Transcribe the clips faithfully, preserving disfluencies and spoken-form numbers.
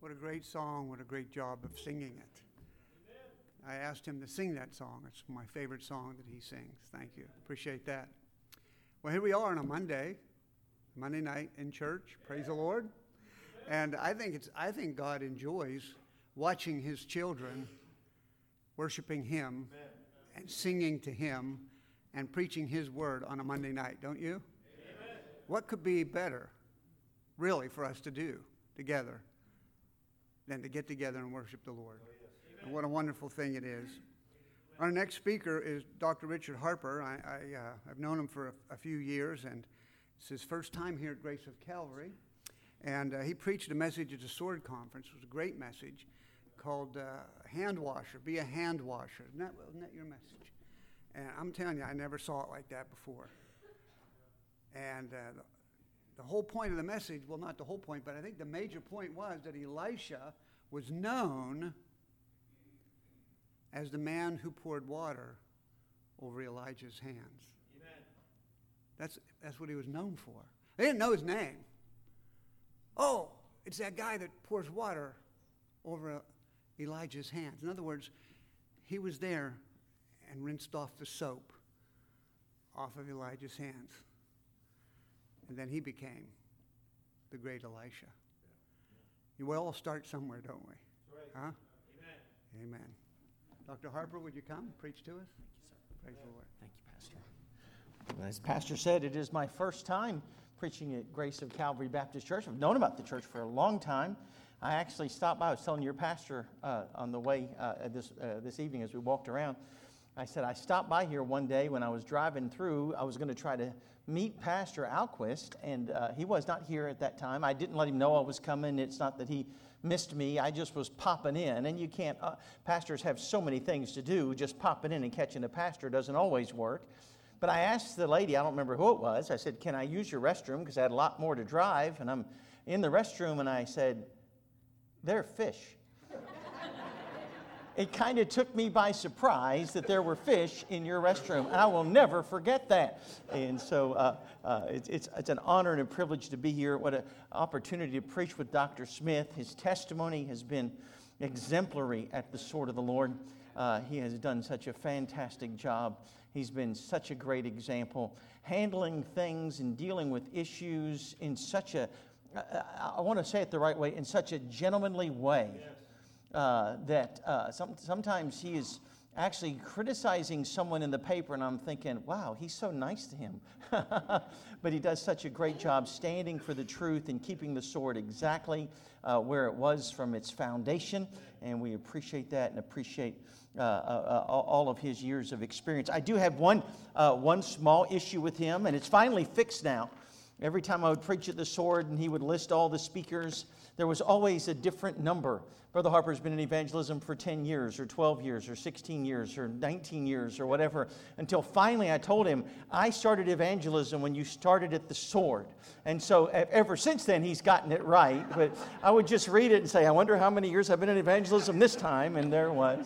What a great song. What a great job of singing it. I asked him to sing that song. It's my favorite song that he sings. Thank you. Appreciate that. Well, here we are on a Monday, Monday night in church. Praise the Lord. And I think it's I think God enjoys watching his children worshiping him and singing to him and preaching his word on a Monday night, don't you? Amen. What could be better, really, for us to do together than to get together and worship the Lord? And what a wonderful thing it is. Our next speaker is Doctor Richard Harper. I, I, uh, I've known him for a, a few years, and it's his first time here at Grace of Calvary. And uh, he preached a message at the Sword Conference. It was a great message called uh, Hand Washer. Be a hand washer. Isn't that, wasn't that your message? And I'm telling you, I never saw it like that before. And uh, the, the whole point of the message, well, not the whole point, but I think the major point was that Elisha was known as the man who poured water over Elijah's hands. Amen. That's, that's what he was known for. They didn't know his name. Oh, it's that guy that pours water over Elijah's hands. In other words, he was there and rinsed off the soap off of Elijah's hands. And then he became the great Elisha. Yeah. We all start somewhere, don't we? Right. Huh? Amen. Amen. Doctor Harper, would you come preach to us? Thank you, sir. Praise the Lord. Thank you, Pastor. As Pastor said, it is my first time preaching at Grace of Calvary Baptist Church. I've known about the church for a long time. I actually stopped by. I was telling your pastor uh, on the way uh, this uh, this evening as we walked around. I said, I stopped by here one day when I was driving through. I was going to try to meet Pastor Alquist, and uh, he was not here at that time. I didn't let him know I was coming. It's not that he missed me. I just was popping in, and you can't, uh, pastors have so many things to do. Just popping in and catching a pastor doesn't always work. But I asked the lady, I don't remember who it was, I said, can I use your restroom? Because I had a lot more to drive, and I'm in the restroom, and I said, there are fish. It kind of took me by surprise that there were fish in your restroom, and I will never forget that. And so uh, uh, it's, it's, it's an honor and a privilege to be here. What an opportunity to preach with Doctor Smith. His testimony has been exemplary at the Sword of the Lord. Uh, he has done such a fantastic job. He's been such a great example, handling things and dealing with issues in such a, I, I want to say it the right way, in such a gentlemanly way. Yes. Uh, that uh, some, sometimes he is actually criticizing someone in the paper, and I'm thinking, wow, he's so nice to him. But he does such a great job standing for the truth and keeping the sword exactly uh, where it was from its foundation, and we appreciate that and appreciate uh, uh, all of his years of experience. I do have one, uh, one small issue with him, and it's finally fixed now. Every time I would preach at the Sword and he would list all the speakers, there was always a different number. Brother Harper's been in evangelism for ten years or twelve years or sixteen years or nineteen years or whatever, until finally I told him, I started evangelism when you started at the Sword. And so ever since then, he's gotten it right. But I would just read it and say, I wonder how many years I've been in evangelism this time, and there it was.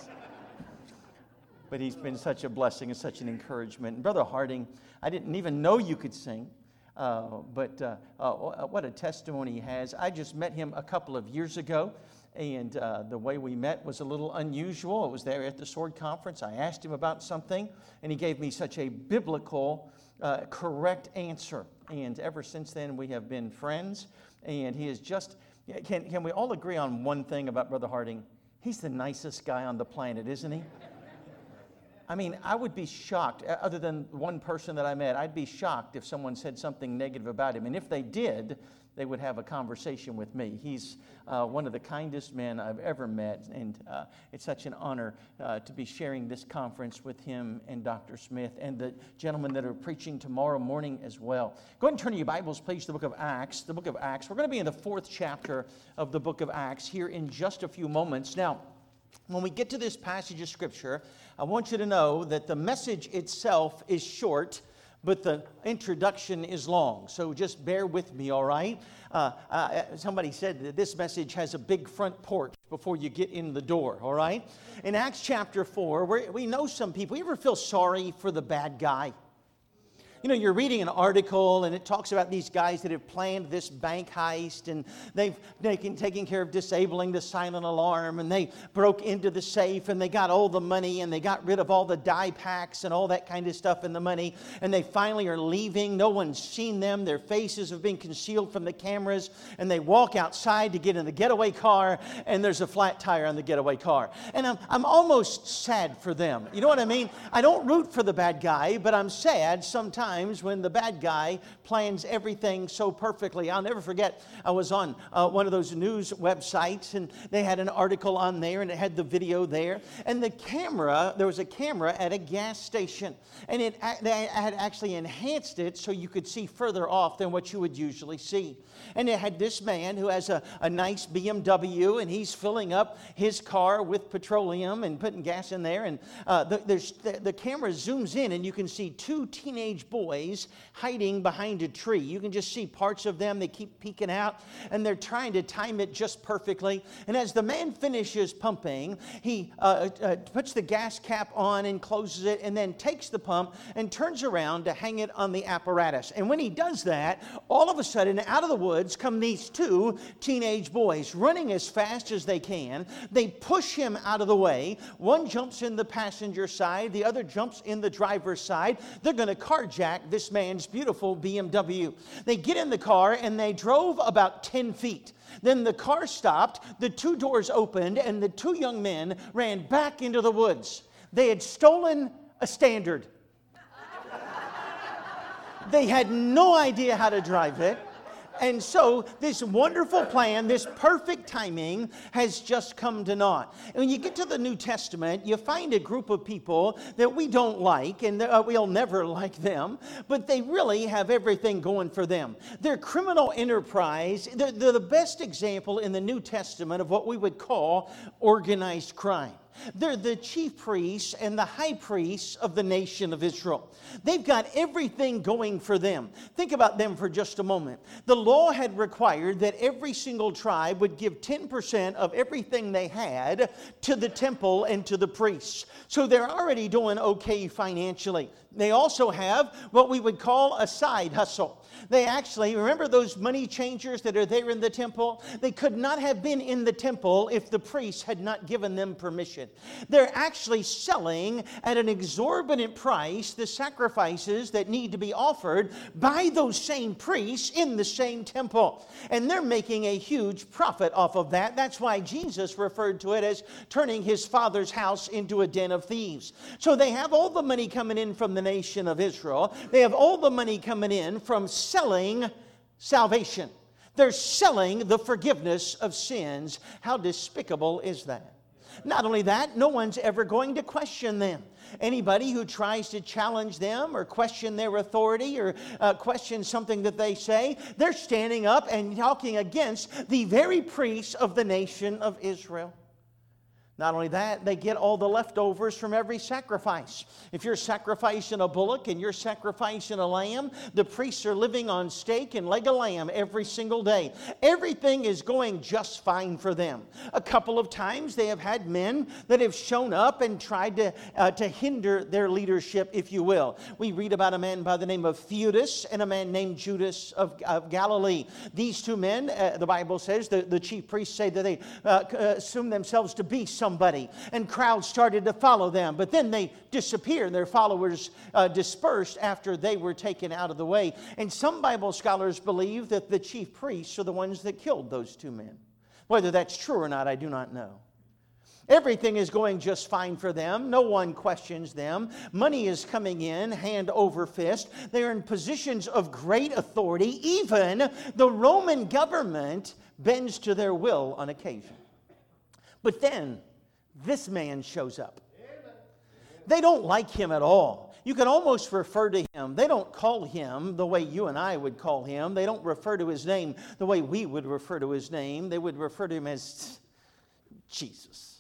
But he's been such a blessing and such an encouragement. And Brother Harding, I didn't even know you could sing. Uh, but uh, uh, what a testimony he has. I just met him a couple of years ago, and uh, the way we met was a little unusual. It was there at the Sword Conference. I asked him about something, and he gave me such a biblical, uh, correct answer. And ever since then, we have been friends, and he is just, can, can we all agree on one thing about Brother Harding? He's the nicest guy on the planet, isn't he? I mean, I would be shocked, other than one person that I met, I'd be shocked if someone said something negative about him. And if they did, they would have a conversation with me. He's uh, one of the kindest men I've ever met, and uh, it's such an honor uh, to be sharing this conference with him and Doctor Smith and the gentlemen that are preaching tomorrow morning as well. Go ahead and turn to your Bibles, please, to the book of Acts. The book of Acts. We're going to be in the fourth chapter of the book of Acts here in just a few moments. Now, when we get to this passage of Scripture, I want you to know that the message itself is short, but the introduction is long. So just bear with me, all right? Uh, uh, somebody said that this message has a big front porch before you get in the door, all right? In Acts chapter four, we we know some people. You ever feel sorry for the bad guy? You know, you're reading an article and it talks about these guys that have planned this bank heist, and they've taken, taken care of disabling the silent alarm, and they broke into the safe and they got all the money and they got rid of all the dye packs and all that kind of stuff in the money, and they finally are leaving. No one's seen them. Their faces have been concealed from the cameras, and they walk outside to get in the getaway car, and there's a flat tire on the getaway car. And I'm, I'm almost sad for them. You know what I mean? I don't root for the bad guy, but I'm sad sometimes when the bad guy plans everything so perfectly. I'll never forget, I was on uh, one of those news websites, and they had an article on there, and it had the video there. And the camera, there was a camera at a gas station, and it they had actually enhanced it so you could see further off than what you would usually see. And it had this man who has a, a nice B M W, and he's filling up his car with petroleum and putting gas in there. And uh, the, there's, the, the camera zooms in, and you can see two teenage boys hiding behind a tree. You can just see parts of them. They keep peeking out, and they're trying to time it just perfectly. And as the man finishes pumping, he uh, uh, puts the gas cap on and closes it, and then takes the pump and turns around to hang it on the apparatus. And when he does that, all of a sudden, out of the woods come these two teenage boys running as fast as they can. They push him out of the way. One jumps in the passenger side. The other jumps in the driver's side. They're going to carjack this man's beautiful B M W. They get in the car, and they drove about ten feet. Then the car stopped, the two doors opened, and the two young men ran back into the woods. They had stolen a Standard. They had no idea how to drive it. And so this wonderful plan, this perfect timing has just come to naught. And when you get to the New Testament, you find a group of people that we don't like, and uh, we'll never like them, but they really have everything going for them. Their criminal enterprise, they're, they're the best example in the New Testament of what we would call organized crime. They're the chief priests and the high priests of the nation of Israel. They've got everything going for them. Think about them for just a moment. The law had required that every single tribe would give ten percent of everything they had to the temple and to the priests. So they're already doing okay financially. They also have what we would call a side hustle. They actually, remember those money changers that are there in the temple? They could not have been in the temple if the priests had not given them permission. They're actually selling at an exorbitant price the sacrifices that need to be offered by those same priests in the same temple. And they're making a huge profit off of that. That's why Jesus referred to it as turning his Father's house into a den of thieves. So they have all the money coming in from the nation of Israel. They have all the money coming in from selling salvation. They're selling the forgiveness of sins. How despicable is that? Not only that, no one's ever going to question them. Anybody who tries to challenge them or question their authority or uh, question something that they say, they're standing up and talking against the very priests of the nation of Israel. Not only that, they get all the leftovers from every sacrifice. If you're sacrificing a bullock and you're sacrificing a lamb, the priests are living on steak and leg of lamb every single day. Everything is going just fine for them. A couple of times they have had men that have shown up and tried to, uh, to hinder their leadership, if you will. We read about a man by the name of Theudas and a man named Judas of, of Galilee. These two men, uh, the Bible says, the, the chief priests say that they uh, assume themselves to be some Somebody, and crowds started to follow them, but then they disappeared. Their followers uh, dispersed after they were taken out of the way. And some Bible scholars believe that the chief priests are the ones that killed those two men. Whether that's true or not, I do not know. Everything is going just fine for them. No one questions them. Money is coming in hand over fist. They're in positions of great authority. Even the Roman government bends to their will on occasion. But then this man shows up. They don't like him at all. You can almost refer to him. They don't call him the way you and I would call him. They don't refer to his name the way we would refer to his name. They would refer to him as Jesus.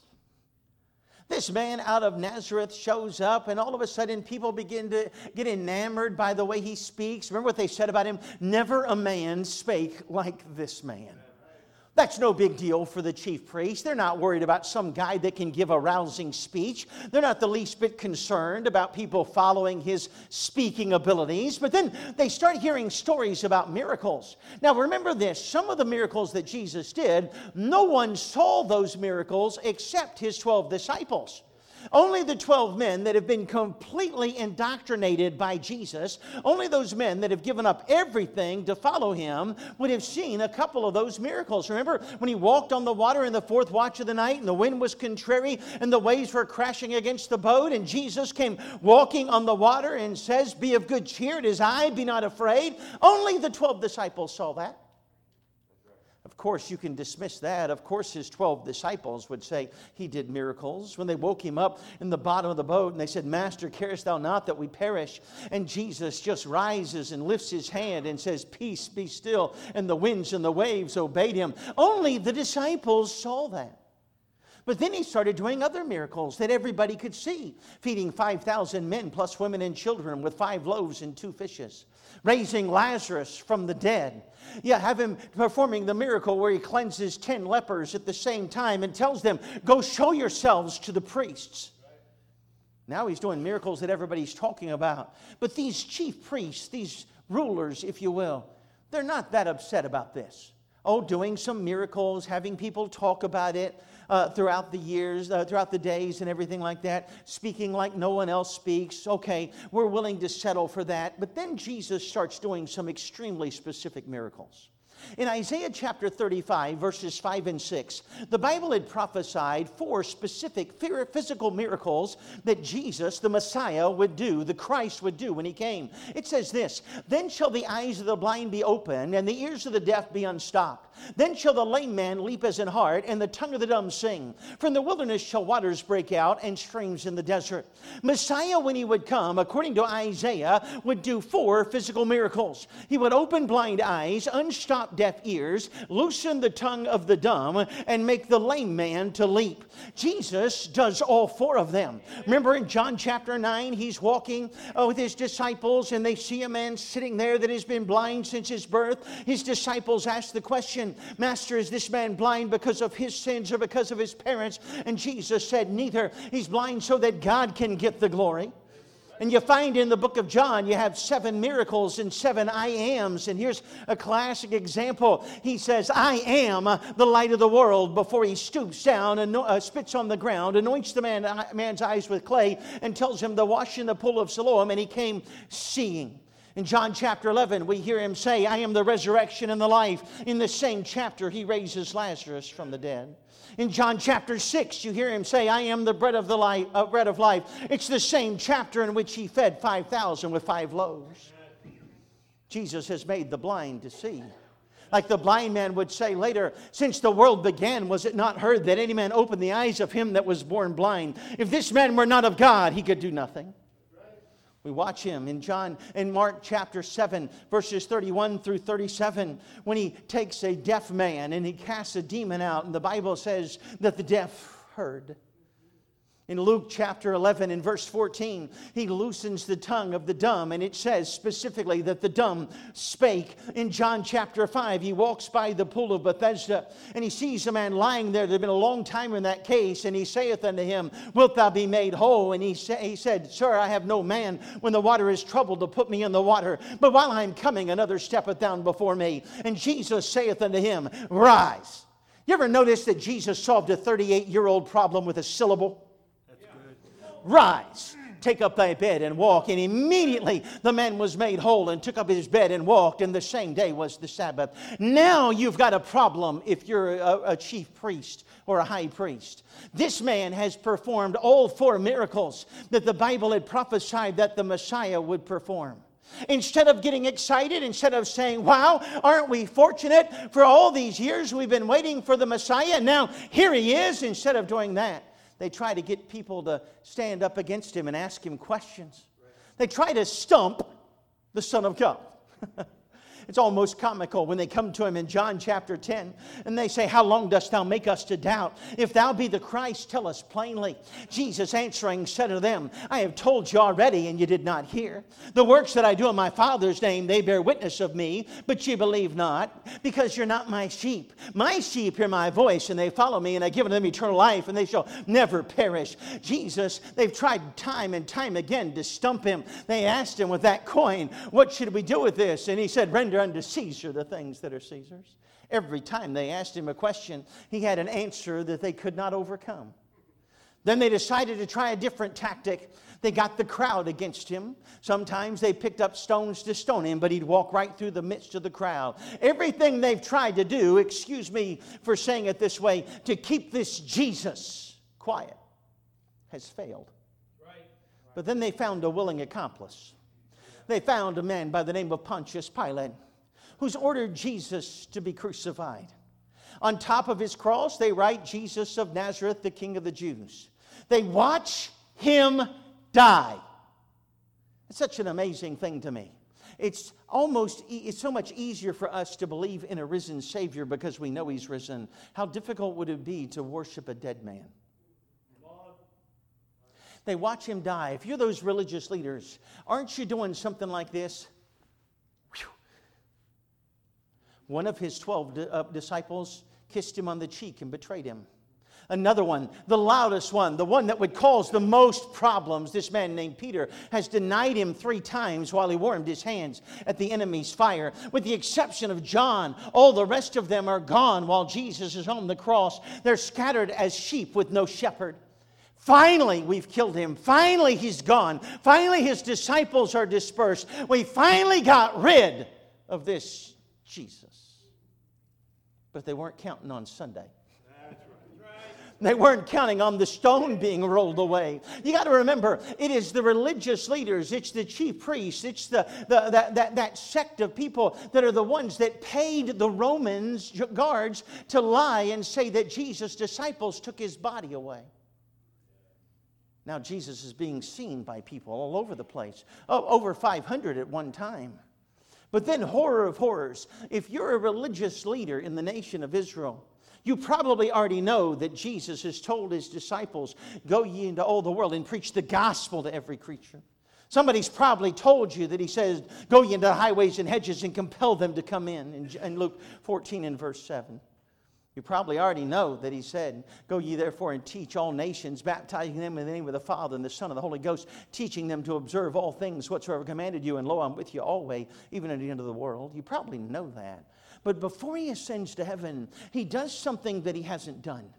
This man out of Nazareth shows up, and all of a sudden people begin to get enamored by the way he speaks. Remember what they said about him? Never a man spake like this man. That's no big deal for the chief priest. They're not worried about some guy that can give a rousing speech. They're not the least bit concerned about people following his speaking abilities. But then they start hearing stories about miracles. Now remember this, some of the miracles that Jesus did, no one saw those miracles except his twelve disciples. Only the twelve men that have been completely indoctrinated by Jesus, only those men that have given up everything to follow him would have seen a couple of those miracles. Remember when he walked on the water in the fourth watch of the night and the wind was contrary and the waves were crashing against the boat and Jesus came walking on the water and says, "Be of good cheer, it is I, be not afraid." Only the twelve disciples saw that. Of course, you can dismiss that. Of course, his twelve disciples would say he did miracles. When they woke him up in the bottom of the boat and they said, "Master, carest thou not that we perish?" And Jesus just rises and lifts his hand and says, "Peace, be still." And the winds and the waves obeyed him. Only the disciples saw that. But then he started doing other miracles that everybody could see. Feeding five thousand men plus women and children with five loaves and two fishes. Raising Lazarus from the dead. Yeah, have him performing the miracle where he cleanses ten lepers at the same time and tells them, "Go show yourselves to the priests." Now he's doing miracles that everybody's talking about. But these chief priests, these rulers, if you will, they're not that upset about this. Oh, doing some miracles, having people talk about it uh, throughout the years, uh, throughout the days and everything like that, speaking like no one else speaks. Okay, we're willing to settle for that. But then Jesus starts doing some extremely specific miracles. In Isaiah chapter thirty-five, verses five and six, the Bible had prophesied four specific physical miracles that Jesus, the Messiah, would do, the Christ would do when he came. It says this, "Then shall the eyes of the blind be opened, and the ears of the deaf be unstopped. Then shall the lame man leap as an hart, and the tongue of the dumb sing. From the wilderness shall waters break out, and streams in the desert." Messiah, when he would come, according to Isaiah, would do four physical miracles. He would open blind eyes, unstop deaf ears, loosen the tongue of the dumb, and make the lame man to leap. Jesus does all four of them. Remember in John chapter nine, he's walking uh, with his disciples, and they see a man sitting there that has been blind since his birth. His disciples ask the question, "Master, is this man blind because of his sins or because of his parents?" And Jesus said, "Neither. He's blind so that God can get the glory." And you find in the book of John, you have seven miracles and seven I ams. And here's a classic example. He says, "I am the light of the world," before he stoops down and uh, spits on the ground, anoints the man, man's eyes with clay, and tells him to wash in the pool of Siloam, and he came seeing. In John chapter eleven, we hear him say, "I am the resurrection and the life." In the same chapter, he raises Lazarus from the dead. In John chapter six, you hear him say, "I am the bread of the life, uh, bread of life." It's the same chapter in which he fed five thousand with five loaves. Jesus has made the blind to see. Like the blind man would say later, "Since the world began, was it not heard that any man opened the eyes of him that was born blind? If this man were not of God, he could do nothing." We watch him in John, in Mark chapter seven, verses thirty-one through thirty-seven, when he takes a deaf man and he casts a demon out, and the Bible says that the deaf heard. In Luke chapter eleven, in verse fourteen, he loosens the tongue of the dumb, and it says specifically that the dumb spake. In John chapter five, he walks by the pool of Bethesda, and he sees a man lying there that had been a long time in that case, and he saith unto him, "Wilt thou be made whole?" And he, sa- he said, "Sir, I have no man when the water is troubled to put me in the water, but while I am coming, another steppeth down before me." And Jesus saith unto him, "Rise." You ever notice that Jesus solved a thirty-eight-year-old problem with a syllable? "Rise, take up thy bed and walk." And immediately the man was made whole and took up his bed and walked, and the same day was the Sabbath. Now you've got a problem if you're a, a chief priest or a high priest. This man has performed all four miracles that the Bible had prophesied that the Messiah would perform. Instead of getting excited, instead of saying, "Wow, aren't we fortunate? For all these years we've been waiting for the Messiah, and now here he is," instead of doing that, they try to get people to stand up against him and ask him questions. They try to stump the Son of God. it's almost comical when they come to him in John chapter ten and they say, how long dost thou make us to doubt? If thou be the Christ, tell us plainly. Jesus answering said unto them, I have told you already, and you did not hear. The works that I do in my Father's name, they bear witness of me, but ye believe not, because you're not my sheep. My sheep hear my voice, and they follow me, and I give unto them eternal life, and they shall never perish. Jesus, they've tried time and time again to stump him. They asked him with that coin, what should we do with this? And he said, render unto Caesar the things that are Caesar's. Every time they asked him a question, he had an answer that they could not overcome. Then they decided to try a different tactic. They got the crowd against him. Sometimes they picked up stones to stone him, but he'd walk right through the midst of the crowd. Everything they've tried to do, excuse me for saying it this way, to keep this Jesus quiet has failed. But then they found a willing accomplice. They found a man by the name of Pontius Pilate, who's ordered Jesus to be crucified. On top of his cross, they write Jesus of Nazareth, the King of the Jews. They watch him die. It's such an amazing thing to me. It's almost, it's so much easier for us to believe in a risen Savior because we know he's risen. How difficult would it be to worship a dead man? They watch him die. If you're those religious leaders, aren't you doing something like this? Whew. One of his twelve di- uh, disciples kissed him on the cheek and betrayed him. Another one, the loudest one, the one that would cause the most problems, this man named Peter, has denied him three times while he warmed his hands at the enemy's fire. With the exception of John, all the rest of them are gone while Jesus is on the cross. They're scattered as sheep with no shepherd. Finally, we've killed him. Finally, he's gone. Finally, his disciples are dispersed. We finally got rid of this Jesus. But they weren't counting on Sunday. They weren't counting on the stone being rolled away. You got to remember, it is the religious leaders, it's the chief priests, it's the, the that, that, that sect of people that are the ones that paid the Romans guards to lie and say that Jesus' disciples took his body away. Now Jesus is being seen by people all over the place. Oh, over five hundred at one time. But then, horror of horrors, if you're a religious leader in the nation of Israel, you probably already know that Jesus has told his disciples, go ye into all the world and preach the gospel to every creature. Somebody's probably told you that he says, go ye into the highways and hedges and compel them to come in, in Luke fourteen and verse seven. You probably already know that he said, go ye therefore and teach all nations, baptizing them in the name of the Father and the Son and the Holy Ghost, teaching them to observe all things whatsoever commanded you, and lo, I'm with you always, even unto the end of the world. You probably know that. But before he ascends to heaven, he does something that he hasn't done.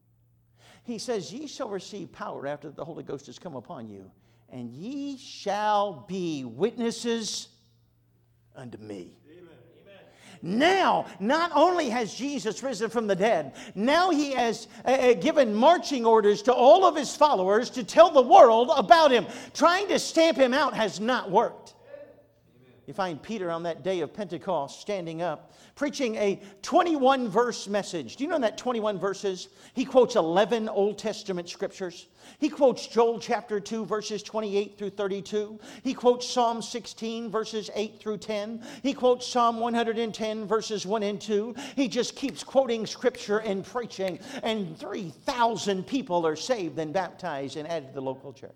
He says, ye shall receive power after the Holy Ghost has come upon you, and ye shall be witnesses unto me. Now, not only has Jesus risen from the dead, now he has uh, given marching orders to all of his followers to tell the world about him. Trying to stamp him out has not worked. You find Peter on that day of Pentecost standing up, preaching a twenty-one verse message. Do you know that twenty-one verses? He quotes eleven Old Testament scriptures. He quotes Joel chapter two, verses twenty-eight through thirty-two. He quotes Psalm sixteen, verses eight through ten. He quotes Psalm one hundred ten, verses one and two. He just keeps quoting scripture and preaching, and three thousand people are saved and baptized and added to the local church.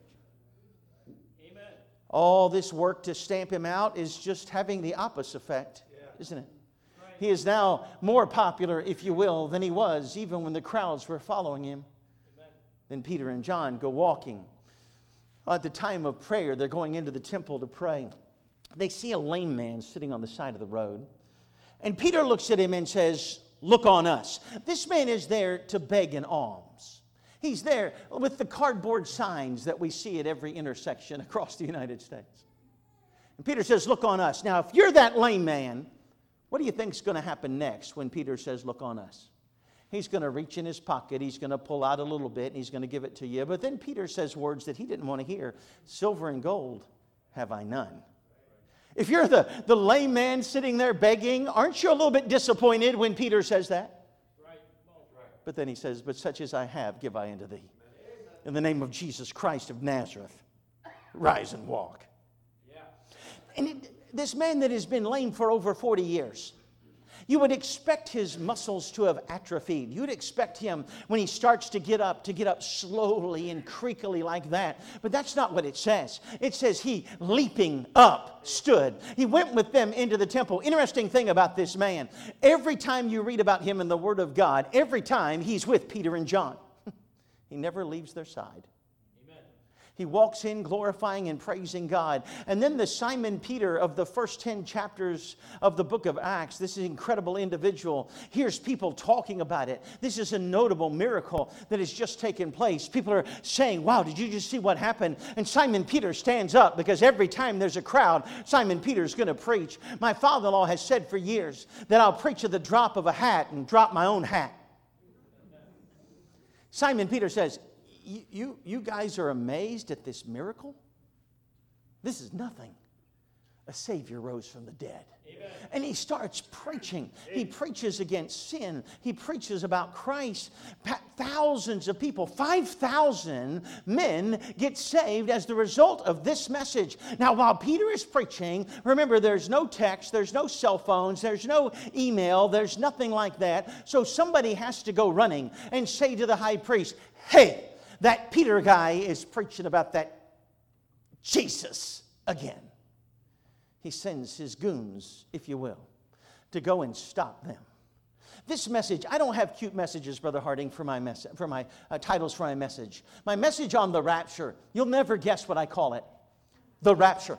All this work to stamp him out is just having the opposite effect, yeah. Isn't it? Right. He is now more popular, if you will, than he was even when the crowds were following him. Amen. Then Peter and John go walking. At the time of prayer, they're going into the temple to pray. They see a lame man sitting on the side of the road. And Peter looks at him and says, look on us. This man is there to beg an alms. He's there with the cardboard signs that we see at every intersection across the United States. And Peter says, look on us. Now, if you're that lame man, what do you think is going to happen next when Peter says, look on us? He's going to reach in his pocket. He's going to pull out a little bit, and he's going to give it to you. But then Peter says words that he didn't want to hear. Silver and gold have I none. If you're the, the lame man sitting there begging, aren't you a little bit disappointed when Peter says that? But then he says, but such as I have, give I unto thee. In the name of Jesus Christ of Nazareth, rise and walk. Yeah. And it, this man that has been lame for over forty years. You would expect his muscles to have atrophied. You'd expect him, when he starts to get up, to get up slowly and creakily like that. But that's not what it says. It says he, leaping up, stood. He went with them into the temple. Interesting thing about this man, every time you read about him in the Word of God, every time he's with Peter and John. He never leaves their side. He walks in glorifying and praising God. And then the Simon Peter of the first ten chapters of the book of Acts, this incredible individual, hears people talking about it. This is a notable miracle that has just taken place. People are saying, wow, did you just see what happened? And Simon Peter stands up because every time there's a crowd, Simon Peter's going to preach. My father-in-law has said for years that I'll preach at the drop of a hat and drop my own hat. Simon Peter says, You, you, you guys are amazed at this miracle? This is nothing. A Savior rose from the dead. Amen. And he starts preaching. Amen. He preaches against sin. He preaches about Christ. Thousands of people, five thousand men get saved as the result of this message. Now, while Peter is preaching, remember, there's no text, there's no cell phones, there's no email, there's nothing like that. So somebody has to go running and say to the high priest, hey, that Peter guy is preaching about that Jesus again. He sends his goons, if you will, to go and stop them. This message, I don't have cute messages, Brother Harding, for my mess- for my uh, titles for my message. My message on the rapture, you'll never guess what I call it. The rapture.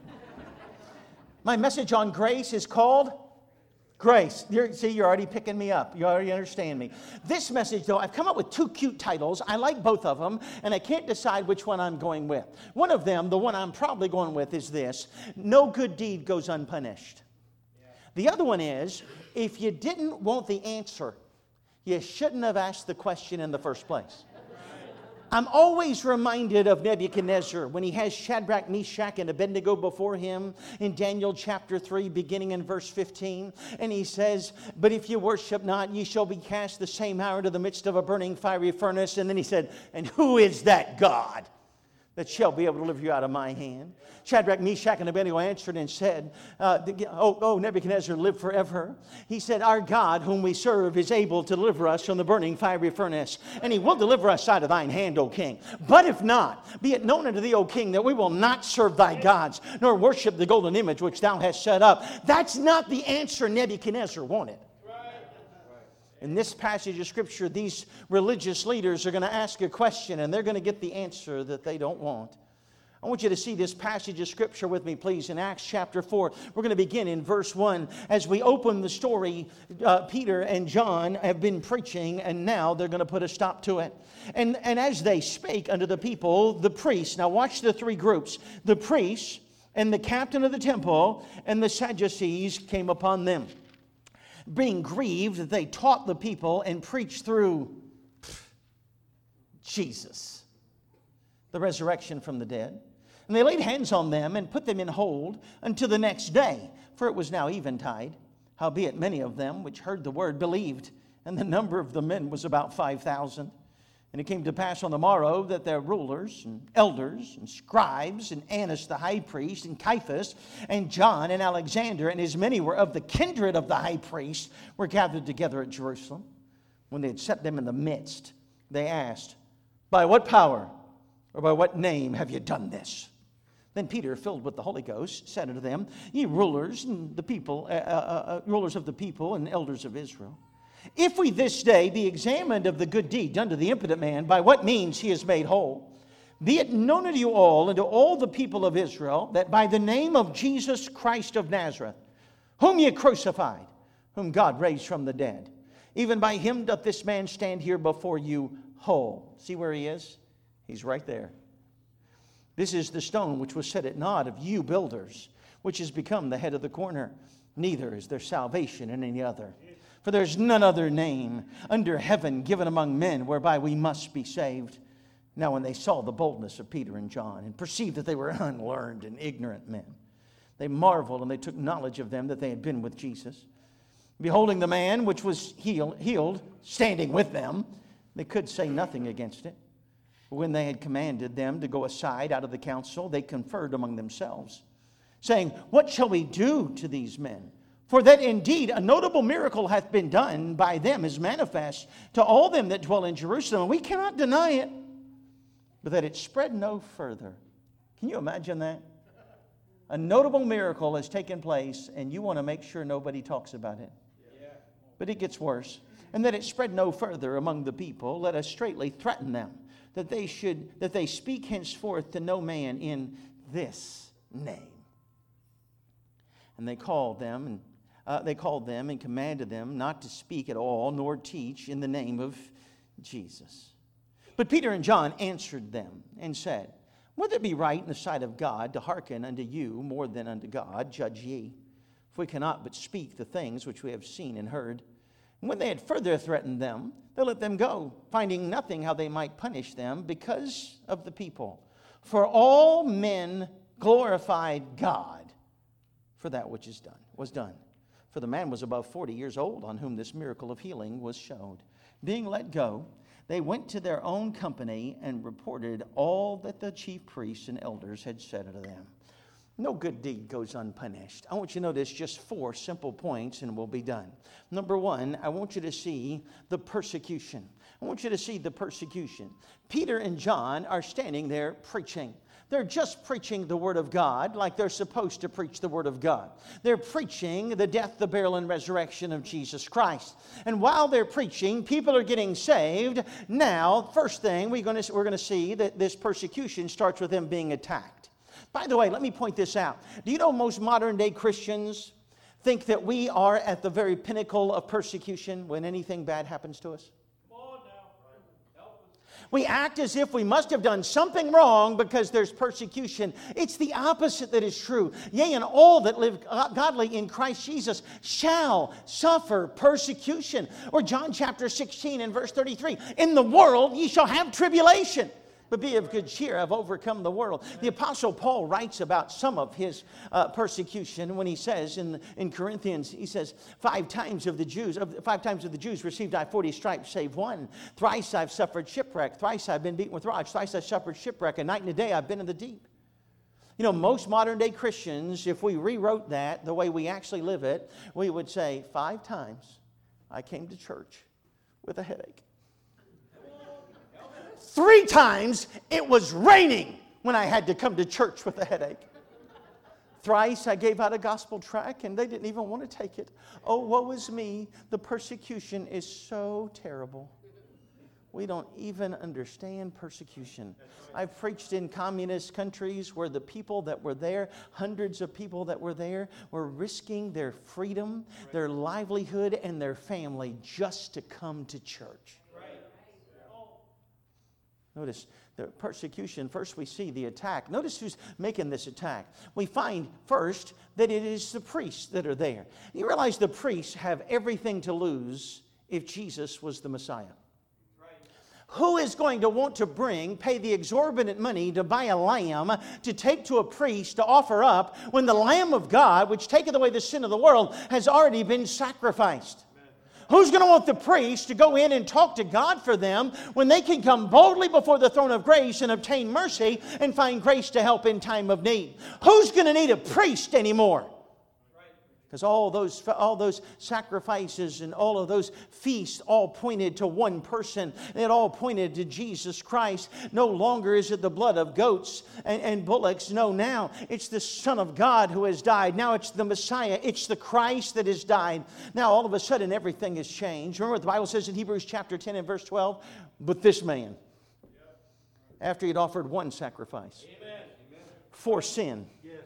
My message on grace is called Grace. You're, see, you're already picking me up. You already understand me. This message, though, I've come up with two cute titles. I like both of them, and I can't decide which one I'm going with. One of them, the one I'm probably going with, is this: no good deed goes unpunished. Yeah. The other one is, if you didn't want the answer, you shouldn't have asked the question in the first place. I'm always reminded of Nebuchadnezzar when he has Shadrach, Meshach, and Abednego before him in Daniel chapter three, beginning in verse fifteen. And he says, but if you worship not, ye shall be cast the same hour into the midst of a burning fiery furnace. And then he said, and who is that God that shall be able to deliver you out of my hand? Shadrach, Meshach, and Abednego answered and said, uh, oh, oh, Nebuchadnezzar, live forever. He said, our God, whom we serve, is able to deliver us from the burning fiery furnace, and he will deliver us out of thine hand, O king. But if not, be it known unto thee, O king, that we will not serve thy gods, nor worship the golden image which thou hast set up. That's not the answer Nebuchadnezzar wanted. In this passage of Scripture, these religious leaders are going to ask a question, and they're going to get the answer that they don't want. I want you to see this passage of Scripture with me, please, in Acts chapter four. We're going to begin in verse one. As we open the story, uh, Peter and John have been preaching, and now they're going to put a stop to it. And, and as they spake unto the people, the priests, now watch the three groups, the priests and the captain of the temple and the Sadducees came upon them, being grieved that they taught the people and preached through Jesus, the resurrection from the dead. And they laid hands on them and put them in hold until the next day, for it was now eventide. Howbeit many of them which heard the word believed, and the number of the men was about five thousand. And it came to pass on the morrow that their rulers and elders and scribes and Annas the high priest and Caiaphas and John and Alexander and as many were of the kindred of the high priest were gathered together at Jerusalem. When they had set them in the midst, they asked, by what power or by what name have you done this? Then Peter, filled with the Holy Ghost, said unto them, ye rulers and the people, uh, uh, uh, rulers of the people and elders of Israel, if we this day be examined of the good deed done to the impotent man, by what means he is made whole, be it known unto you all and to all the people of Israel, that by the name of Jesus Christ of Nazareth, whom ye crucified, whom God raised from the dead, even by him doth this man stand here before you whole. See where he is? He's right there. This is the stone which was set at naught of you builders, which has become the head of the corner. Neither is there salvation in any other. For there is none other name under heaven given among men whereby we must be saved. Now when they saw the boldness of Peter and John and perceived that they were unlearned and ignorant men, they marveled and they took knowledge of them that they had been with Jesus. Beholding the man which was healed, healed standing with them, they could say nothing against it. But when they had commanded them to go aside out of the council, they conferred among themselves. saying, What shall we do to these men? For that indeed a notable miracle hath been done by them is manifest to all them that dwell in Jerusalem. And we cannot deny it, but that it spread no further. Can you imagine that? A notable miracle has taken place, and you want to make sure nobody talks about it. But it gets worse. And that it spread no further among the people, let us straightly threaten them, that they should that they speak henceforth to no man in this name. And they called them, and uh, they called them and commanded them not to speak at all, nor teach in the name of Jesus. But Peter and John answered them and said, Whether it be right in the sight of God to hearken unto you more than unto God, judge ye. For we cannot but speak the things which we have seen and heard. And when they had further threatened them, they let them go, finding nothing how they might punish them because of the people. For all men glorified God for that which is done, was done. For the man was above forty years old on whom this miracle of healing was showed. Being let go, they went to their own company and reported all that the chief priests and elders had said unto them. No good deed goes unpunished. I want you to notice just four simple points and we'll be done. Number one, I want you to see the persecution. I want you to see the persecution. Peter and John are standing there preaching. They're just preaching the Word of God like they're supposed to preach the Word of God. They're preaching the death, the burial, and resurrection of Jesus Christ. And while they're preaching, people are getting saved. Now, first thing we're going to, we're going to see that this persecution starts with them being attacked. By the way, let me point this out. Do you know most modern day Christians think that we are at the very pinnacle of persecution when anything bad happens to us? We act as if we must have done something wrong because there's persecution. It's the opposite that is true. Yea, and all that live godly in Christ Jesus shall suffer persecution. Or John chapter sixteen and verse thirty-three. In the world ye shall have tribulation, but be of good cheer, I've overcome the world. The Apostle Paul writes about some of his uh, persecution when he says in, in Corinthians, he says, five times of the Jews, of, five times of the Jews received I forty stripes, save one. Thrice I've suffered shipwreck. Thrice I've been beaten with rods. Thrice I've suffered shipwreck. A night and a day I've been in the deep. You know, most modern day Christians, if we rewrote that the way we actually live it, we would say, five times I came to church with a headache. Three times it was raining when I had to come to church with a headache. Thrice I gave out a gospel tract and they didn't even want to take it. Oh, woe is me. The persecution is so terrible. We don't even understand persecution. I've preached in communist countries where the people that were there, hundreds of people that were there, were risking their freedom, their livelihood, and their family just to come to church. Notice the persecution. First we see the attack. Notice who's making this attack. We find first that it is the priests that are there. You realize the priests have everything to lose if Jesus was the Messiah. Right. Who is going to want to bring, pay the exorbitant money to buy a lamb to take to a priest to offer up when the Lamb of God, which taketh away the sin of the world, has already been sacrificed? Who's going to want the priest to go in and talk to God for them when they can come boldly before the throne of grace and obtain mercy and find grace to help in time of need? Who's going to need a priest anymore? Because all those, all those sacrifices and all of those feasts all pointed to one person. It all pointed to Jesus Christ. No longer is it the blood of goats and, and bullocks. No, now it's the Son of God who has died. Now it's the Messiah. It's the Christ that has died. Now all of a sudden everything has changed. Remember what the Bible says in Hebrews chapter ten and verse twelve? But this man, after he'd offered one sacrifice for sin,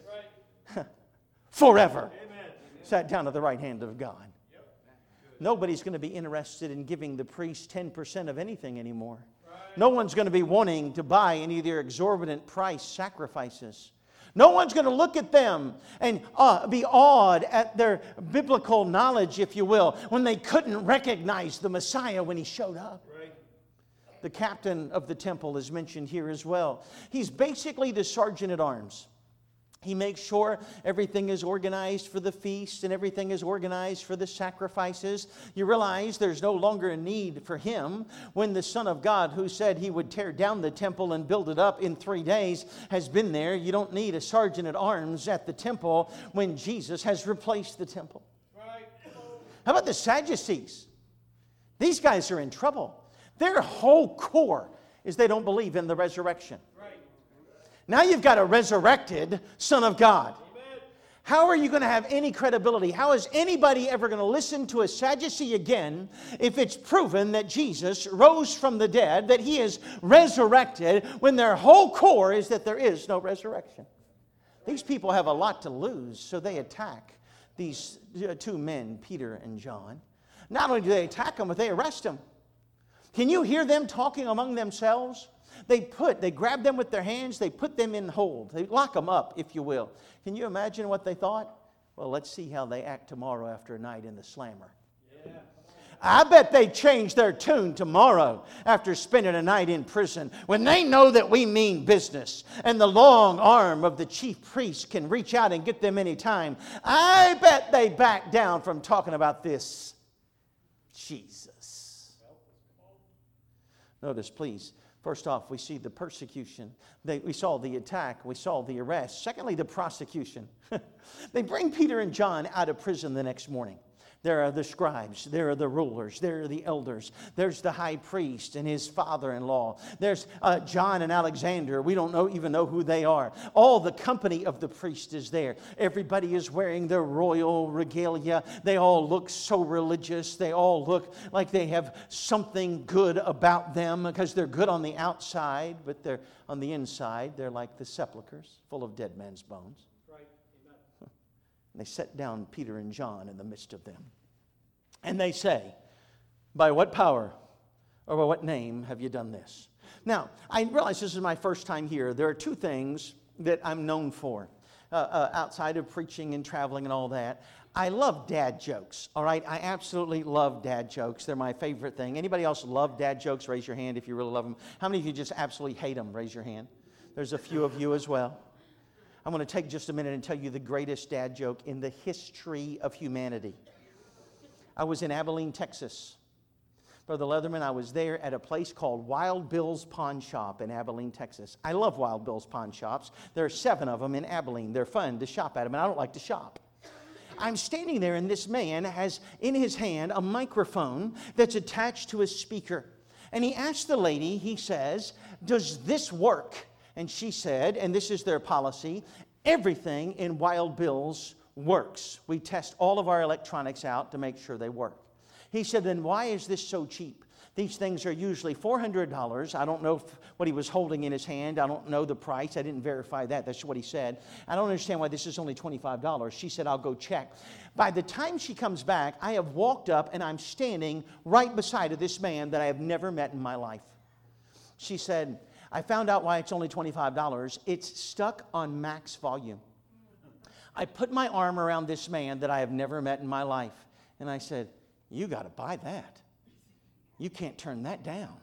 forever, sat down at the right hand of God. Yep. Nobody's going to be interested in giving the priest ten percent of anything anymore. Right. No one's going to be wanting to buy any of their exorbitant price sacrifices. No one's going to look at them and uh, be awed at their biblical knowledge, if you will, when they couldn't recognize the Messiah when he showed up. Right. The captain of the temple is mentioned here as well. He's basically the sergeant at arms. He makes sure everything is organized for the feast and everything is organized for the sacrifices. You realize there's no longer a need for him when the Son of God, who said he would tear down the temple and build it up in three days, has been there. You don't need a sergeant at arms at the temple when Jesus has replaced the temple. Right. How about the Sadducees? These guys are in trouble. Their whole core is they don't believe in the resurrection. Now you've got a resurrected Son of God. Amen. How are you going to have any credibility? How is anybody ever going to listen to a Sadducee again if it's proven that Jesus rose from the dead, that he is resurrected, when their whole core is that there is no resurrection? These people have a lot to lose, so they attack these two men, Peter and John. Not only do they attack them, but they arrest them. Can you hear them talking among themselves? They put, they grab them with their hands, they put them in hold. They lock them up, if you will. Can you imagine what they thought? Well, let's see how they act tomorrow after a night in the slammer. Yeah. I bet they change their tune tomorrow after spending a night in prison, when they know that we mean business and the long arm of the chief priest can reach out and get them any time. I bet they back down from talking about this Jesus. Notice, please. First off, we see the persecution. They, we saw the attack. We saw the arrest. Secondly, the prosecution. They bring Peter and John out of prison the next morning. There are the scribes. There are the rulers. There are the elders. There's the high priest and his father-in-law. There's uh, John and Alexander. We don't know, even know who they are. All the company of the priest is there. Everybody is wearing their royal regalia. They all look so religious. They all look like they have something good about them, because they're good on the outside, but they're on the inside, they're like the sepulchres full of dead men's bones. And they set down Peter and John in the midst of them. And they say, by what power or by what name have you done this? Now, I realize this is my first time here. There are two things that I'm known for, uh, uh, outside of preaching and traveling and all that. I love dad jokes, all right? I absolutely love dad jokes. They're my favorite thing. Anybody else love dad jokes? Raise your hand if you really love them. How many of you just absolutely hate them? Raise your hand. There's a few of you as well. I'm going to take just a minute and tell you the greatest dad joke in the history of humanity. I was in Abilene, Texas. Brother Leatherman, I was there at a place called Wild Bill's Pawn Shop in Abilene, Texas. I love Wild Bill's Pawn Shops. There are seven of them in Abilene. They're fun to shop at them, and I don't like to shop. I'm standing there, and this man has in his hand a microphone that's attached to a speaker. And he asked the lady, he says, does this work? And she said, and this is their policy, everything in Wild Bill's works. We test all of our electronics out to make sure they work. He said, then why is this so cheap? These things are usually four hundred dollars. I don't know if, what he was holding in his hand. I don't know the price. I didn't verify that. That's what he said. I don't understand why this is only twenty-five dollars. She said, I'll go check. By the time she comes back, I have walked up and I'm standing right beside of this man that I have never met in my life. She said, I found out why it's only twenty-five dollars. It's stuck on max volume. I put my arm around this man that I have never met in my life. And I said, you got to buy that. You can't turn that down.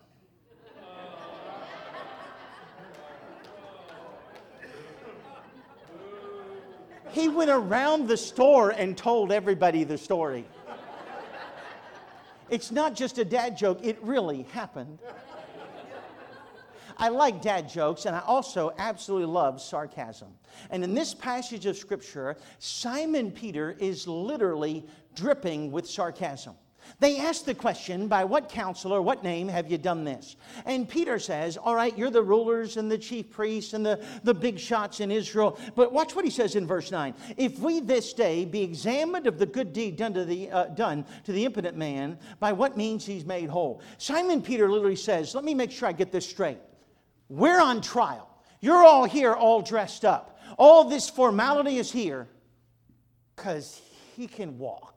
He went around the store and told everybody the story. It's not just a dad joke. It really happened. I like dad jokes, and I also absolutely love sarcasm. And in this passage of Scripture, Simon Peter is literally dripping with sarcasm. They ask the question, by what counsel or what name have you done this? And Peter says, all right, you're the rulers and the chief priests and the, the big shots in Israel. But watch what he says in verse nine. If we this day be examined of the good deed done to the, uh, done to the impotent man, by what means he's made whole. Simon Peter literally says, let me make sure I get this straight. We're on trial. You're all here all dressed up. All this formality is here because he can walk.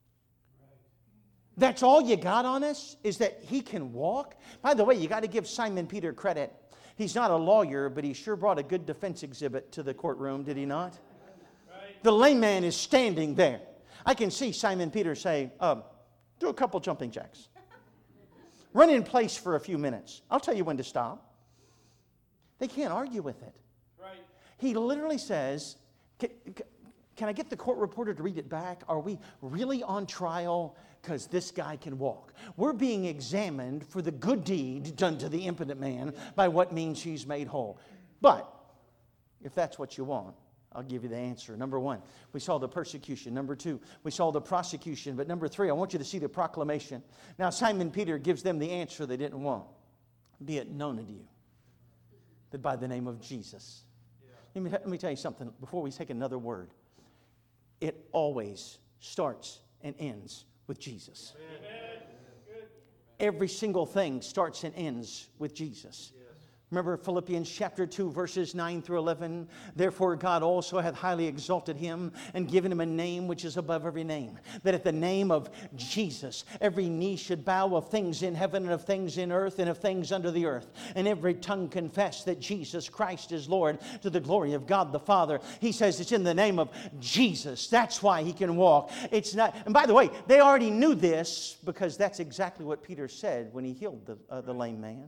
That's all you got on us, is that he can walk? By the way, you got to give Simon Peter credit. He's not a lawyer, but he sure brought a good defense exhibit to the courtroom, did he not? Right. The lame man is standing there. I can see Simon Peter say, um, do a couple jumping jacks. Run in place for a few minutes. I'll tell you when to stop. They can't argue with it. Right. He literally says, Can, can I get the court reporter to read it back? Are we really on trial because this guy can walk? We're being examined for the good deed done to the impotent man by what means he's made whole. But if that's what you want, I'll give you the answer. Number one, we saw the persecution. Number two, we saw the prosecution. But number three, I want you to see the proclamation. Now, Simon Peter gives them the answer they didn't want. Be it known unto you that by the name of Jesus. Yeah. Let me, let me tell you something before we take another word. It always starts and ends with Jesus. Amen. Every single thing starts and ends with Jesus. Remember Philippians chapter two, verses nine through eleven. Therefore God also hath highly exalted him and given him a name which is above every name. That at the name of Jesus, every knee should bow of things in heaven and of things in earth and of things under the earth. And every tongue confess that Jesus Christ is Lord to the glory of God the Father. He says it's in the name of Jesus. That's why he can walk. It's not, and by the way, they already knew this because that's exactly what Peter said when he healed the, uh, the lame man.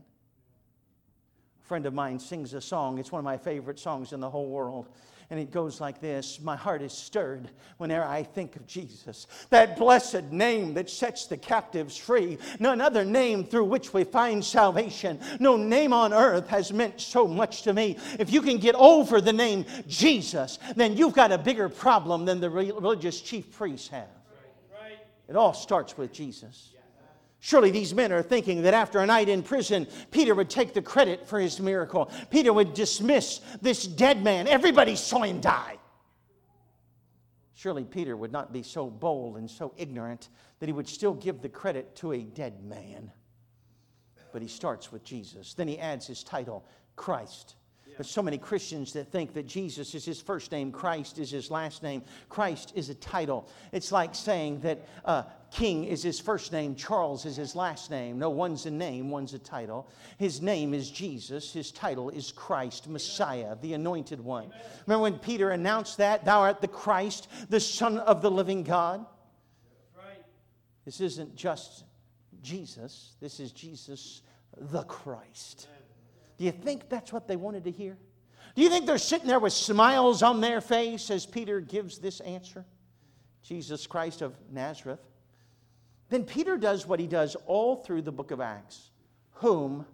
A friend of mine sings a song. It's one of my favorite songs in the whole world. And it goes like this. My heart is stirred whenever I think of Jesus. That blessed name that sets the captives free. None other name through which we find salvation. No name on earth has meant so much to me. If you can get over the name Jesus, then you've got a bigger problem than the religious chief priests have. It all starts with Jesus. Surely these men are thinking that after a night in prison, Peter would take the credit for his miracle. Peter would dismiss this dead man. Everybody saw him die. Surely Peter would not be so bold and so ignorant that he would still give the credit to a dead man. But he starts with Jesus. Then he adds his title, Christ. There's so many Christians that think that Jesus is his first name, Christ is his last name. Christ is a title. It's like saying that uh, King is his first name, Charles is his last name. No, one's a name, one's a title. His name is Jesus. His title is Christ, Messiah, the Anointed One. Amen. Remember when Peter announced that? Thou art the Christ, the Son of the living God. Right. This isn't just Jesus. This is Jesus the Christ. Amen. Do you think that's what they wanted to hear? Do you think they're sitting there with smiles on their face as Peter gives this answer? Jesus Christ of Nazareth. Then Peter does what he does all through the book of Acts. Whom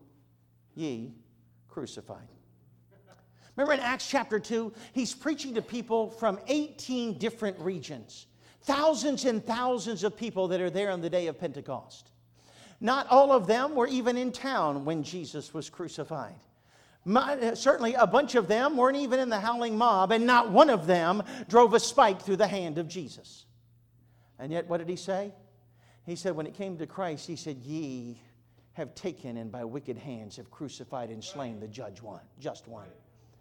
ye crucified. Remember in Acts chapter two, he's preaching to people from eighteen different regions. Thousands and thousands of people that are there on the day of Pentecost. Not all of them were even in town when Jesus was crucified. My, certainly a bunch of them weren't even in the howling mob, and not one of them drove a spike through the hand of Jesus. And yet, what did he say? He said, when it came to Christ, he said, ye have taken and by wicked hands have crucified and slain the judge one, just one.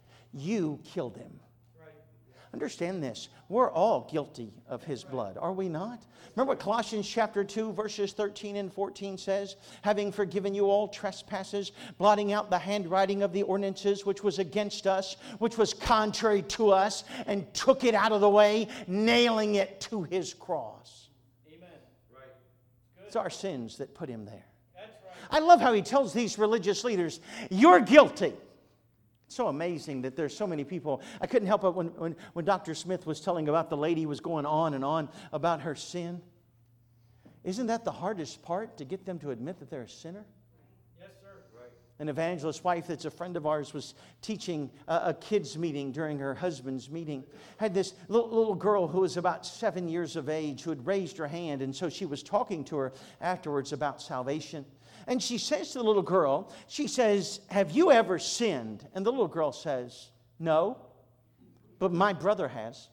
You killed him. Understand this. We're all guilty of his blood, are we not? Remember what Colossians chapter two, verses thirteen and fourteen says? Having forgiven you all trespasses, blotting out the handwriting of the ordinances which was against us, which was contrary to us, and took it out of the way, nailing it to his cross. Amen. Right. Good. It's our sins that put him there. That's right. I love how he tells these religious leaders, you're guilty. It's so amazing that there's so many people. I couldn't help it when, when, when Doctor Smith was telling about the lady who was going on and on about her sin. Isn't that the hardest part, to get them to admit that they're a sinner? Yes, sir. Right. An evangelist wife that's a friend of ours was teaching a, a kids' meeting during her husband's meeting. Had this little, little girl who was about seven years of age who had raised her hand, and so she was talking to her afterwards about salvation. And she says to the little girl, she says, have you ever sinned? And the little girl says, no, but my brother has.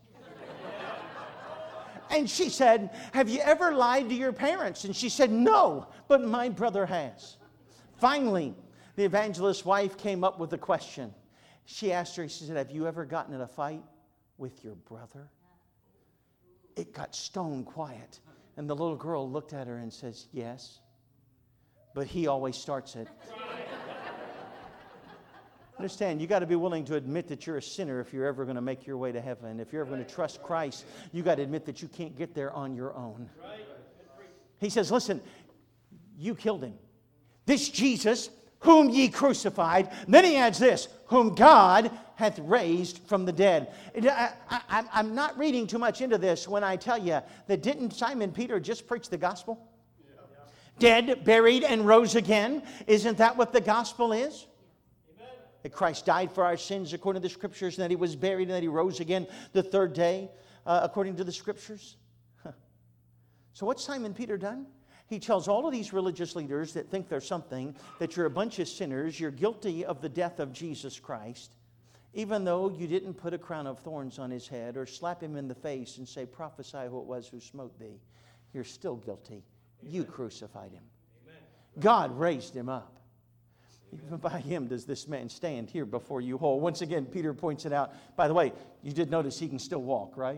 And she said, have you ever lied to your parents? And she said, no, but my brother has. Finally, the evangelist's wife came up with a question. She asked her, she said, have you ever gotten in a fight with your brother? It got stone quiet. And the little girl looked at her and says, yes. But he always starts it. Understand, you got to be willing to admit that you're a sinner if you're ever going to make your way to heaven. If you're ever going to trust Christ, you got to admit that you can't get there on your own. He says, listen, you killed him. This Jesus, whom ye crucified. Then he adds this, whom God hath raised from the dead. I, I, I'm not reading too much into this when I tell you that didn't Simon Peter just preach the gospel? Yeah. Dead, buried, and rose again. Isn't that what the gospel is? Amen. That Christ died for our sins according to the Scriptures, and that He was buried, and that He rose again the third day uh, according to the Scriptures. Huh. So what's Simon Peter done? He tells all of these religious leaders that think they're something, that you're a bunch of sinners, you're guilty of the death of Jesus Christ, even though you didn't put a crown of thorns on His head or slap Him in the face and say, prophesy who it was who smote thee. You're still guilty. Amen. You crucified Him. Amen. God raised Him up. Amen. Even by Him does this man stand here before you whole. Once again, Peter points it out. By the way, you did notice he can still walk, right?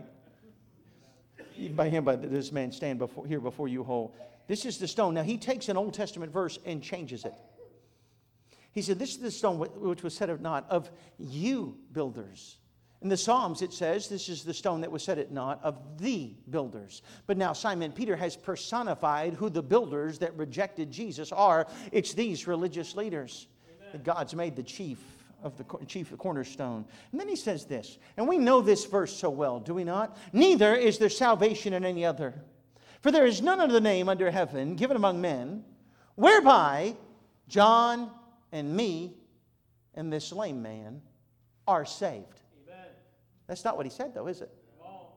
Even by Him does this man stand before, here before you whole. This is the stone. Now, he takes an Old Testament verse and changes it. He said, this is the stone which was set at naught of you builders. In the Psalms, it says, this is the stone that was set at naught of the builders. But now Simon Peter has personified who the builders that rejected Jesus are. It's these religious leaders that God's made the chief of the chief cornerstone. And then he says this, and we know this verse so well, do we not? Neither is there salvation in any other. For there is none other name under heaven given among men, whereby John and me and this lame man are saved. Amen. That's not what he said, though, is it? No.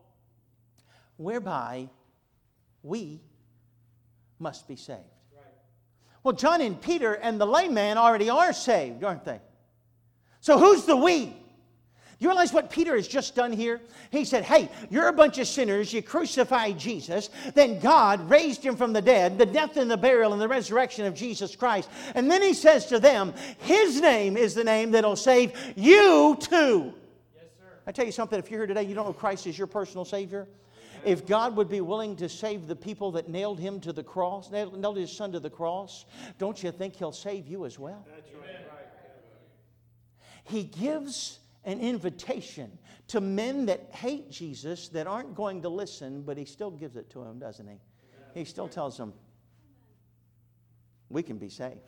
Whereby we must be saved. Right. Well, John and Peter and the lame man already are saved, aren't they? So who's the we? You realize what Peter has just done here? He said, hey, you're a bunch of sinners. You crucified Jesus. Then God raised Him from the dead, the death and the burial and the resurrection of Jesus Christ. And then He says to them, His name is the name that will save you too. Yes, sir. I tell you something, if you're here today, you don't know Christ is your personal Savior. If God would be willing to save the people that nailed Him to the cross, nailed, nailed His Son to the cross, don't you think He'll save you as well? That's right. He gives an invitation to men that hate Jesus, that aren't going to listen, but He still gives it to them, doesn't He? He still tells them, we can be saved.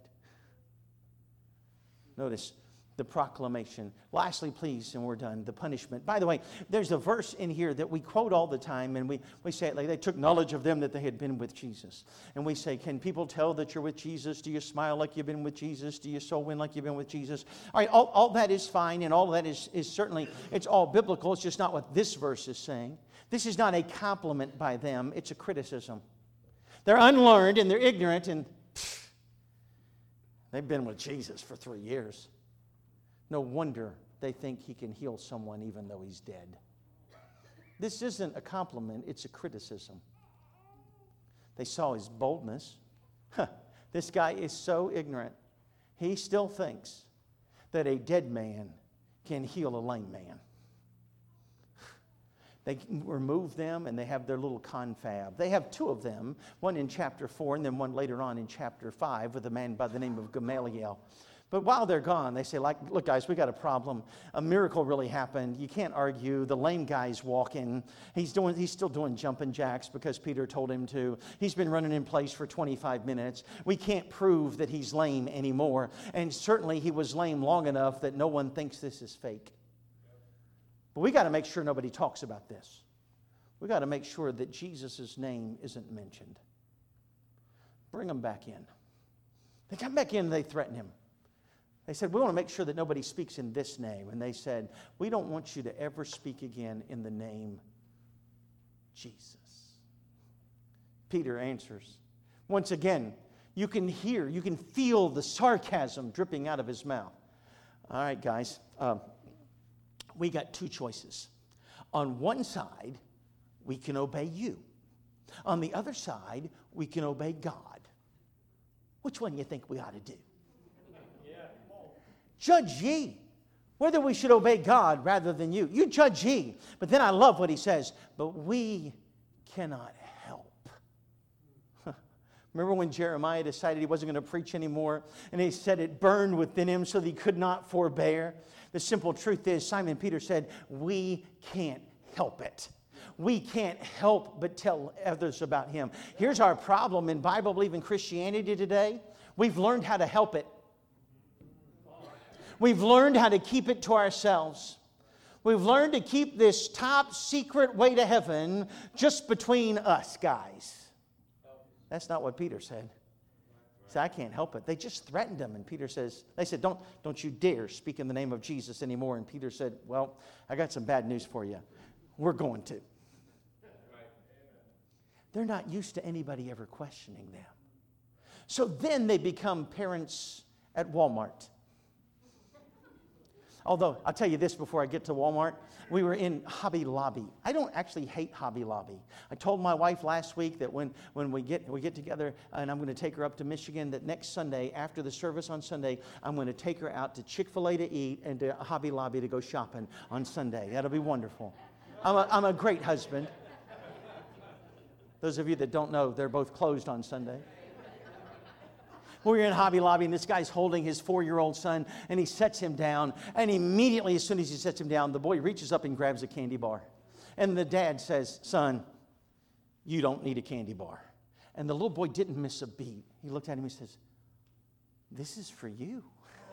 Notice the proclamation. Lastly, please, and we're done, the punishment. By the way, there's a verse in here that we quote all the time, and we, we say it like, they took knowledge of them that they had been with Jesus. And we say, can people tell that you're with Jesus? Do you smile like you've been with Jesus? Do you soul win like you've been with Jesus? All right, all, all that is fine, and all that is, is certainly, it's all biblical. It's just not what this verse is saying. This is not a compliment by them. It's a criticism. They're unlearned, and they're ignorant, and pff, they've been with Jesus for three years. No wonder they think He can heal someone even though he's dead. This isn't a compliment, it's a criticism. They saw His boldness. Huh, this guy is so ignorant. He still thinks that a dead man can heal a lame man. They remove them and they have their little confab. They have two of them, one in chapter four and then one later on in chapter five with a man by the name of Gamaliel. But while they're gone, they say, like, look, guys, we got a problem. A miracle really happened. You can't argue. The lame guy's walking. He's doing. He's still doing jumping jacks because Peter told him to. He's been running in place for twenty-five minutes. We can't prove that he's lame anymore. And certainly he was lame long enough that no one thinks this is fake. But we got to make sure nobody talks about this. We got to make sure that Jesus' name isn't mentioned. Bring him back in. They come back in and they threaten him. They said, we want to make sure that nobody speaks in this name. And they said, we don't want you to ever speak again in the name Jesus. Peter answers. Once again, you can hear, you can feel the sarcasm dripping out of his mouth. All right, guys, um, we got two choices. On one side, we can obey you. On the other side, we can obey God. Which one do you think we ought to do? Judge ye whether we should obey God rather than you. You judge ye. But then I love what he says, but we cannot help. Remember when Jeremiah decided he wasn't going to preach anymore? And he said it burned within him so that he could not forbear. The simple truth is, Simon Peter said, we can't help it. We can't help but tell others about him. Here's our problem in Bible-believing Christianity today. We've learned how to help it. We've learned how to keep it to ourselves. We've learned to keep this top secret way to heaven just between us guys. That's not what Peter said. He said, I can't help it. They just threatened him. And Peter says, they said, don't, don't you dare speak in the name of Jesus anymore. And Peter said, well, I got some bad news for you. We're going to. They're not used to anybody ever questioning them. So then they become parents at Walmart. Although, I'll tell you this before I get to Walmart. We were in Hobby Lobby. I don't actually hate Hobby Lobby. I told my wife last week that when, when we get we get together and I'm going to take her up to Michigan, that next Sunday, after the service on Sunday, I'm going to take her out to Chick-fil-A to eat and to Hobby Lobby to go shopping on Sunday. That'll be wonderful. I'm a, I'm a great husband. Those of you that don't know, they're both closed on Sunday. We were in Hobby Lobby, and this guy's holding his four-year-old son, and he sets him down. And immediately, as soon as he sets him down, the boy reaches up and grabs a candy bar. And the dad says, son, you don't need a candy bar. And the little boy didn't miss a beat. He looked at him and says, this is for you.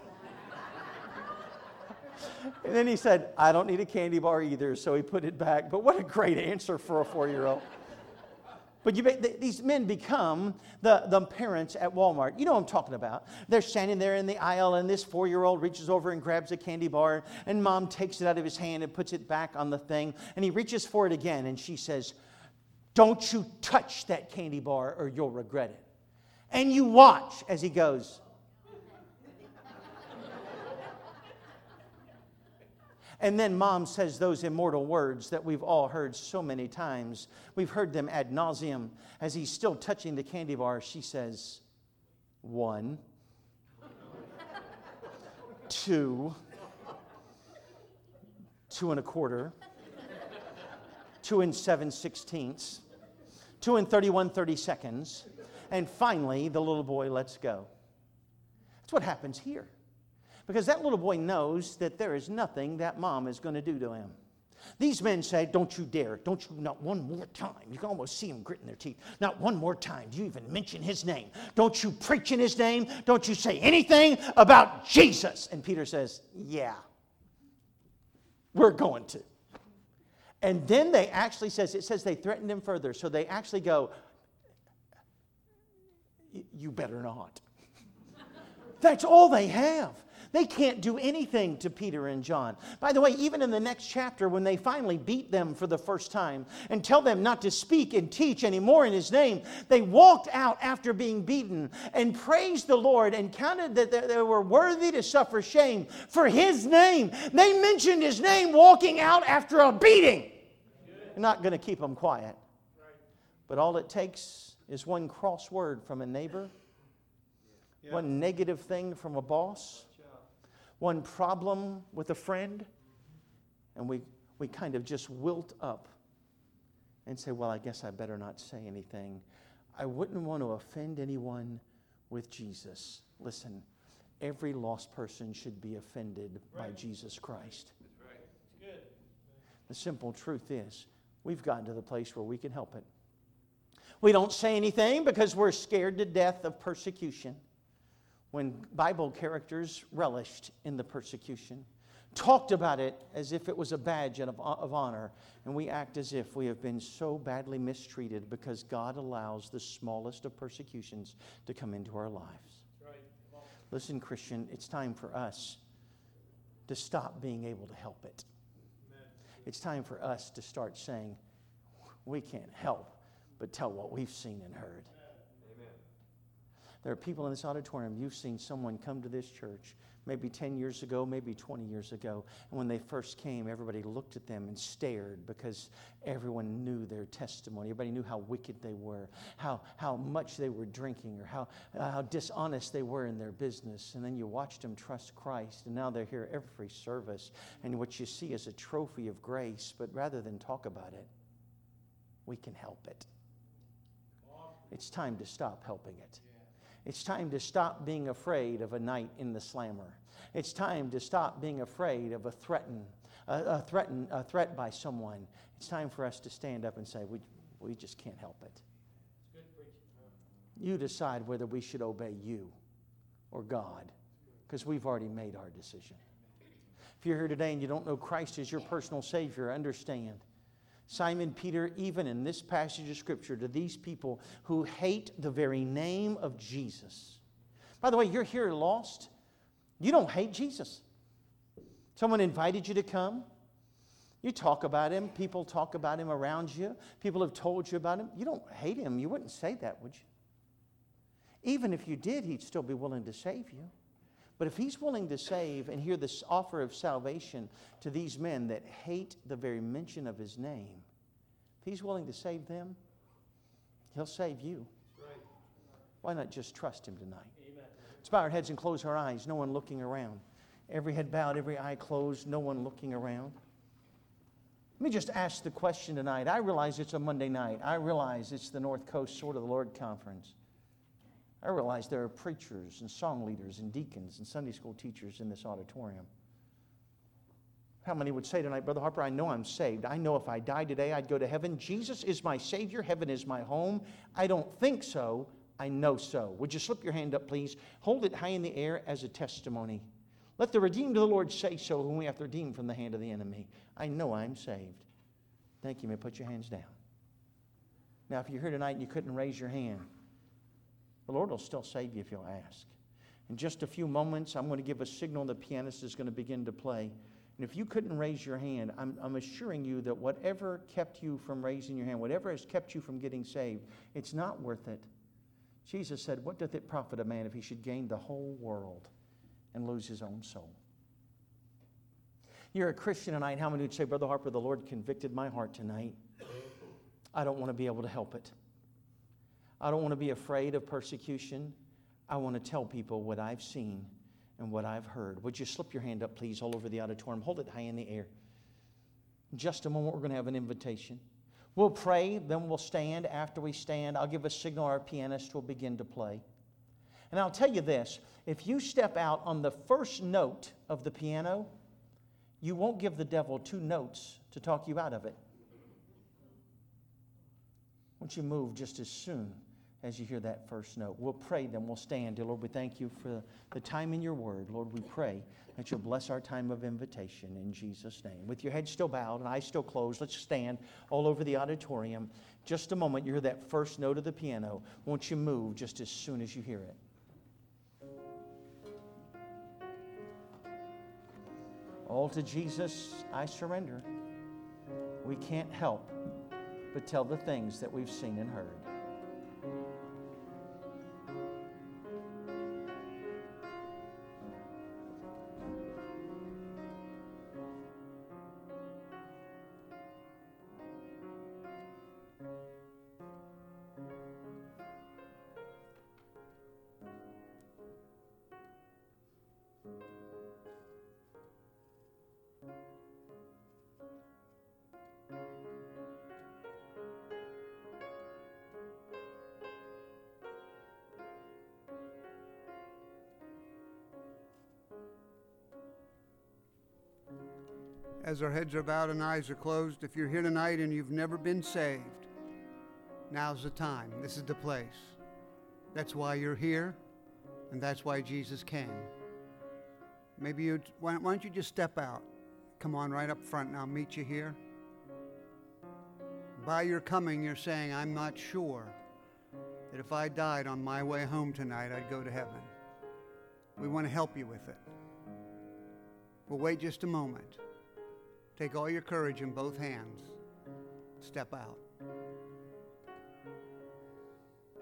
And then he said, I don't need a candy bar either, so he put it back. But what a great answer for a four-year-old. But you, these men become the, the parents at Walmart. You know what I'm talking about. They're standing there in the aisle, and this four-year-old reaches over and grabs a candy bar, and mom takes it out of his hand and puts it back on the thing, and he reaches for it again, and she says, don't you touch that candy bar or you'll regret it. And you watch as he goes. And then mom says those immortal words that we've all heard so many times. We've heard them ad nauseum. As he's still touching the candy bar, she says, one, two, two and a quarter, two and seven sixteenths, two and thirty-one thirty-seconds, and finally the little boy lets go. That's what happens here. Because that little boy knows that there is nothing that mom is going to do to him. These men say, don't you dare. Don't you, not one more time. You can almost see them gritting their teeth. Not one more time do you even mention his name. Don't you preach in his name. Don't you say anything about Jesus. And Peter says, yeah, we're going to. And then they actually says, it says they threatened him further. So they actually go, you better not. That's all they have. They can't do anything to Peter and John. By the way, even in the next chapter, when they finally beat them for the first time and tell them not to speak and teach anymore in his name, they walked out after being beaten and praised the Lord and counted that they were worthy to suffer shame for his name. They mentioned his name walking out after a beating. You're not going to keep them quiet. But all it takes is one cross word from a neighbor, one negative thing from a boss, one problem with a friend, and we, we kind of just wilt up and say, well, I guess I better not say anything. I wouldn't want to offend anyone with Jesus. Listen, every lost person should be offended right. by Jesus Christ. That's right. It's good. The simple truth is, we've gotten to the place where we can help it. We don't say anything because we're scared to death of persecution. When Bible characters relished in the persecution, talked about it as if it was a badge of, of honor, and we act as if we have been so badly mistreated because God allows the smallest of persecutions to come into our lives. Right. Listen, Christian, it's time for us to stop being able to help it. Amen. It's time for us to start saying, we can't help but tell what we've seen and heard. There are people in this auditorium, you've seen someone come to this church maybe ten years ago, maybe twenty years ago. And when they first came, everybody looked at them and stared because everyone knew their testimony. Everybody knew how wicked they were, how, how much they were drinking, or how, uh, how dishonest they were in their business. And then you watched them trust Christ, and now they're here every service. And what you see is a trophy of grace, but rather than talk about it, we can help it. It's time to stop helping it. It's time to stop being afraid of a night in the slammer. It's time to stop being afraid of a threaten, a, a threaten, a threat by someone. It's time for us to stand up and say, we, we just can't help it. You decide whether we should obey you or God because we've already made our decision. If you're here today and you don't know Christ as your personal Savior, understand. Simon Peter, even in this passage of Scripture, to these people who hate the very name of Jesus. By the way, you're here lost. You don't hate Jesus. Someone invited you to come. You talk about Him. People talk about Him around you. People have told you about Him. You don't hate Him. You wouldn't say that, would you? Even if you did, He'd still be willing to save you. But if He's willing to save and hear this offer of salvation to these men that hate the very mention of His name, if He's willing to save them, He'll save you. Why not just trust Him tonight? Amen. Let's bow our heads and close our eyes, no one looking around. Every head bowed, every eye closed, no one looking around. Let me just ask the question tonight. I realize it's a Monday night. I realize it's the North Coast Sword of the Lord Conference. I realize there are preachers and song leaders and deacons and Sunday school teachers in this auditorium. How many would say tonight, Brother Harper, I know I'm saved. I know if I died today, I'd go to heaven. Jesus is my Savior. Heaven is my home. I don't think so. I know so. Would you slip your hand up, please? Hold it high in the air as a testimony. Let the redeemed of the Lord say so, whom we have redeemed from the hand of the enemy. I know I'm saved. Thank you. You may put your hands down. Now, if you're here tonight and you couldn't raise your hand, the Lord will still save you if you'll ask. In just a few moments, I'm going to give a signal. The pianist is going to begin to play. And if you couldn't raise your hand, I'm, I'm assuring you that whatever kept you from raising your hand, whatever has kept you from getting saved, it's not worth it. Jesus said, what doth it profit a man if he should gain the whole world and lose his own soul? You're a Christian tonight. How many would say, Brother Harper, the Lord convicted my heart tonight. I don't want to be able to help it. I don't want to be afraid of persecution. I want to tell people what I've seen and what I've heard. Would you slip your hand up, please, all over the auditorium? Hold it high in the air. In just a moment, we're going to have an invitation. We'll pray, then we'll stand. After we stand, I'll give a signal. Our pianist will begin to play. And I'll tell you this, if you step out on the first note of the piano, you won't give the devil two notes to talk you out of it. Won't you move just as soon as you hear that first note? We'll pray, then we'll stand. Dear Lord, we thank you for the time in your word. Lord, we pray that you'll bless our time of invitation in Jesus' name. With your head still bowed and eyes still closed, let's stand all over the auditorium. Just a moment, you hear that first note of the piano. Won't you move just as soon as you hear it? All to Jesus I surrender. We can't help but tell the things that we've seen and heard. As our heads are bowed and eyes are closed, if you're here tonight and you've never been saved, now's the time. This is the place. That's why you're here, and that's why Jesus came. Maybe you, why, why don't you just step out? Come on right up front, and I'll meet you here. By your coming, you're saying, I'm not sure that if I died on my way home tonight, I'd go to heaven. We want to help you with it. We'll wait just a moment. Take all your courage in both hands. Step out.